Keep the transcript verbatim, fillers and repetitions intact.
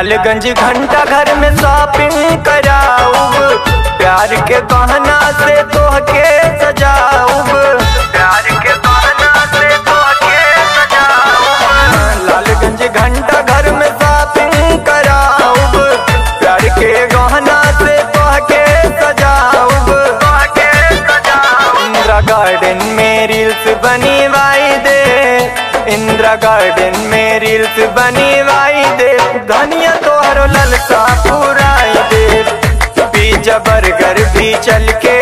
लालगंज घंटा घर में शॉपिंग कराऊब, प्यार के गहना से तोहके सजाऊब, प्यार के गहना से तोहके सजाऊब। लालगंज घंटा घर में शॉपिंग कराऊब, प्यार के गहना से तोहके सजाऊब, तोहके सजाऊब। इंदिरा गार्डन में रील्स बनवाई दे, इंदिरा गार्डन में रील्स बनवाई दे, धनिया तोहरो ललका पुराई दे। पिज्जा बर्गर भी चल के